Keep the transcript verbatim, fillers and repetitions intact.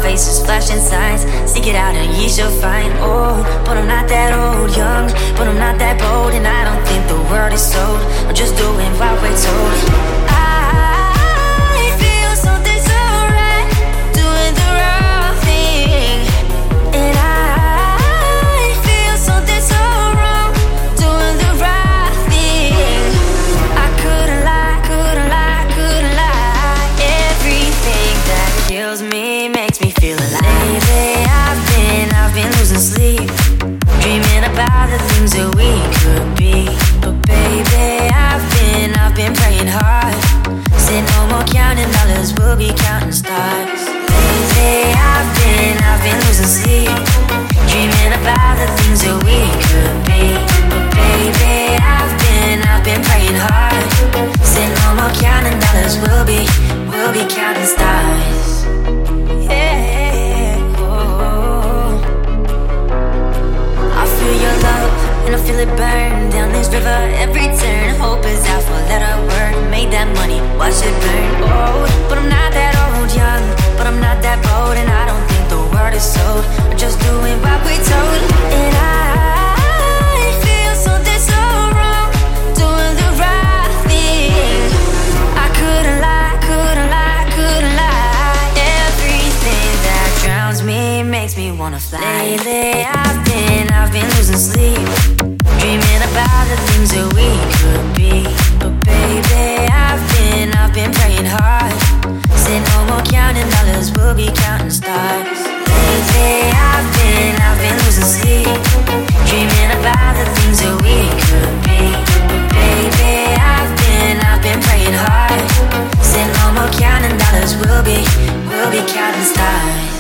faces, flashing signs. Seek it out and ye shall find. Old, but I'm not that old. Young, but I'm not that bold. And I don't think the world is sold. I'm just doing what we're told. I feel something so right, doing the wrong thing. And I feel something so wrong, doing the right thing. I couldn't lie, couldn't lie, couldn't lie. Everything that kills me makes me feel alive. Lately I've been, I've been losing sleep, dreaming about the things that we could be. But baby, I've been, I've been praying hard. Said no more counting dollars, we'll be counting stars. Lately I've been, I've been losing sleep, dreaming about the things that we could be. But baby, I've been, I've been praying hard. Said no more counting dollars, we'll be, we'll be counting stars. Yeah, oh. I feel your love and I feel it burn down this river. Every turn, hope is out for let her work. Made that money, watch it burn. Old, but I'm not that old. Young, but I'm not that bold. And I don't think the world is sold. I'm just doing what we're told. And I feel something so wrong, doing the right thing. I couldn't lie, couldn't lie, couldn't lie. Everything that drowns me makes me wanna fly. Lately I've been, I've been losing sleep, dreaming about the things that we could be. But baby, I've been, I've been praying hard. Said no more counting dollars, we'll be counting stars. Lately I've been, I've been losing sleep, dreaming about the things that we could be. But baby, I've been, I've been praying hard. Said no more counting dollars, we'll be, we'll be counting stars.